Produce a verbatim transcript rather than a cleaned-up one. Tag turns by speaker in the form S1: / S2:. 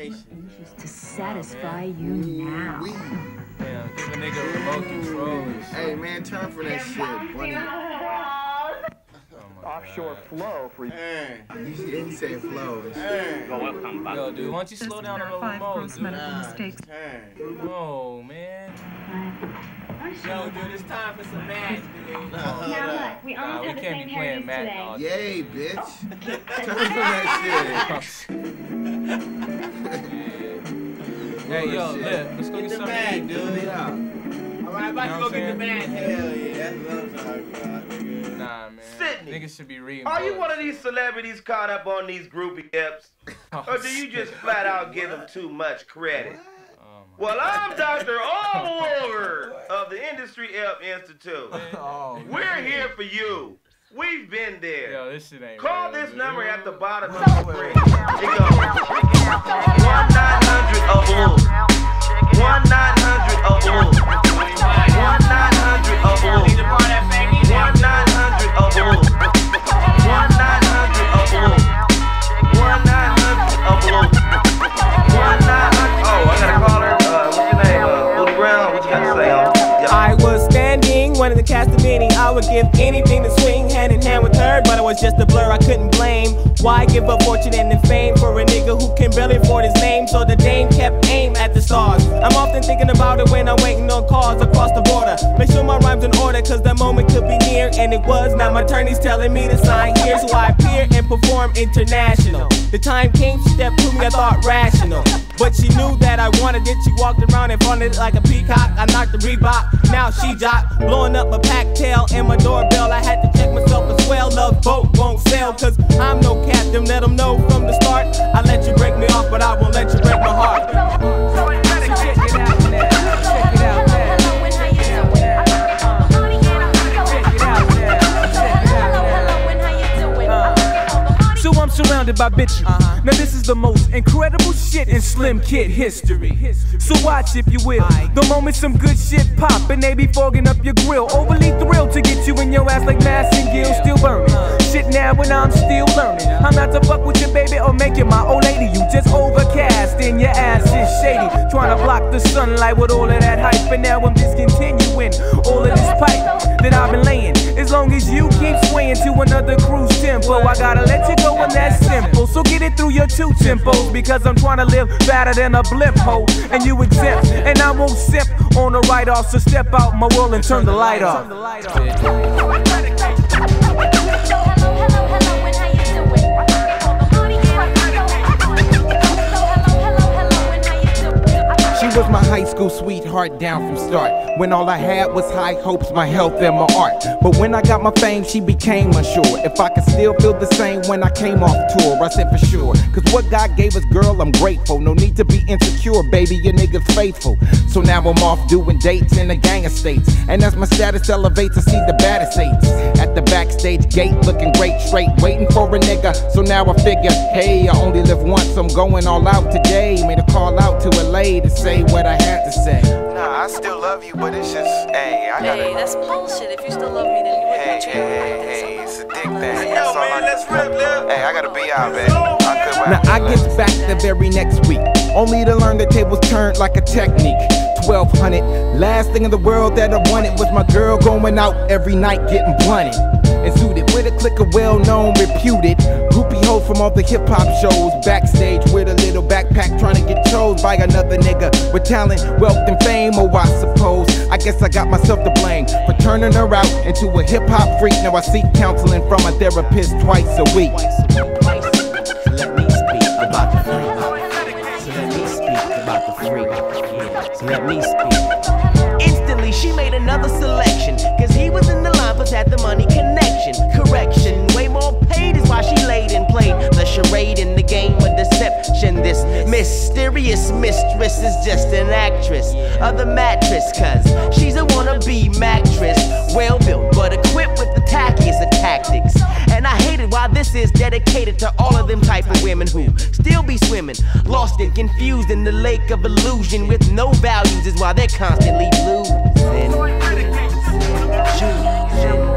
S1: To satisfy you now.
S2: Damn, give a nigga a remote control.
S3: Hey man, turn for that shit, bunny.
S4: Offshore flow for you.
S3: Hey, he said flow.
S4: Hey.
S2: Yo, dude, why don't you slow down a little remote, dude?
S3: Nah.
S4: Hey.
S2: Oh, man. Yo, dude, it's time for some match, dude.
S5: Now what? We
S2: Nah,
S5: almost
S2: we
S5: have the
S2: can't
S5: same
S2: be playing
S5: hairdos
S2: Madden
S5: today.
S2: all day.
S3: Yay, bitch. Turn from that shit.
S2: Hey, yo,
S3: Bullshit.
S2: Lip, let's go get,
S3: Get the
S2: something to
S3: bag,
S2: eat,
S3: dude.
S2: dude.
S3: Yeah.
S6: Alright, about
S2: You know
S6: to go
S2: what
S6: get the
S2: I'm
S6: man. Hell yeah, that's what I'm talking about, nigga.
S2: Nah, man.
S6: Sydney,
S2: Niggas should be reading.
S6: are you
S2: books.
S6: one of these celebrities caught up on these groupie apps?
S2: Oh,
S6: Or do you just flat out give them too much credit?
S2: Oh, my
S6: Well, I'm Doctor Oliver of the Industry App Institute.
S3: Oh,
S6: We're here for you. We've been there.
S2: Yo, this shit ain't
S6: Call
S2: real,
S6: this
S2: dude.
S6: number at the bottom of the screen. It goes one nine hundred O B L U one nine hundred O B L U one nine hundred O B L U one nine hundred O B L U one nine hundred O B L U one nine hundred O B L U one nine hundred. Oh, I gotta call her. Uh, what's your name? Uh, Lily Brown. What you got to say on?
S7: I was standing, wanted to cast a meeting. I would give anything to swing hand in hand with her, but it was just a blur I couldn't blame. Why give up fortune and fame for a nigga who can barely afford his name? So the dame kept aim at the stars. I'm often thinking about it when I'm waiting on cars across the border. Make sure my rhymes in order, cause that moment could be near, and it was. Now my attorney's telling me to sign here, so I appear and perform international. The time came, she stepped to me, I thought rational, but she knew that I wanted it. She walked around and fronted it like a peacock. I knocked the Reebok, now she jock, blowing up my pack tail and my doorbell. I had to check myself as well. Love boat won't sail, cause I'm no captain. Let them know from the start. I let you break me off, but I won't let you break my heart. Check it out now. Check it out now. So I'm surrounded by bitches. Uh-huh. Now this is the most incredible shit in Slim Kid history. So watch if you will. The moment some good shit pop and they be fogging up your grill. Overly thrilled to get you in your ass like Mass and Gill, still burning. Shit now when I'm still learning. I'm not to fuck with your baby or make you my old lady. You just overcast and your ass is shady. Trying to block the sunlight with all of that hype. And now I'm discontinuing all of this pipe that I've been laying. As long as you keep swaying to another cruise tempo, I gotta let you go. And that's simple, so get it through your two tempos, because I'm trying to live better than a blimp hoe, and you exempt, and I won't sip on the write-off, so step out my world and turn the light off.
S8: She was my high school sweetheart down from start, when all I had was high hopes, my health and my art. But when I got my fame, she became unsure if I could still feel the same when I came off tour. I said for sure, cause what God gave us, girl, I'm grateful. No need to be insecure, baby, your nigga's faithful. So now I'm off doing dates in a gang of states, and as my status elevates, I see the baddest eights at the backstage gate, looking great, straight, waiting for a nigga. So now I figure, hey, I only live once, I'm going all out today. Made a call out to L A to say what I had to say.
S9: Nah, I still love you, but it's just, hey, I gotta.
S10: Hey, that's bullshit. If you still love me, then you wouldn't
S9: Hey,
S10: be treating
S9: hey,
S10: me like
S9: hey,
S10: this.
S9: hey, it's a dick thing.
S6: Yo,
S9: That's all
S6: man,
S9: I
S6: let's rip, Lip.
S9: Hey, I gotta be out, man. I could
S8: Now I get back the very next week, only to learn the tables turned like a technique. twelve hundred, last thing in the world that I wanted was my girl going out every night getting blunted and suited with a clique of well-known, reputed groupie hoes from all the hip-hop shows, backstage with a little backpack trying to get chose by another nigga with talent, wealth, and fame. Oh, I suppose I guess I got myself to blame for turning her out into a hip-hop freak. Now I seek counseling from a therapist twice a week.
S7: So let me speak about the freak. So let me speak about the freak. So let me speak. Instantly she made another selection, cause he was in the line for had the money connection. Correction, way more paid is why she laid and played the charade in the game of deception. This mysterious mistress is just an actress of the mattress, cause she's a wannabe mattress, well built but equipped with the tackiest of tactics. And I hate it why this is dedicated to all of them type of women who still be swimming, lost and confused in the lake of illusion with no values is why they're constantly losing. Choosing.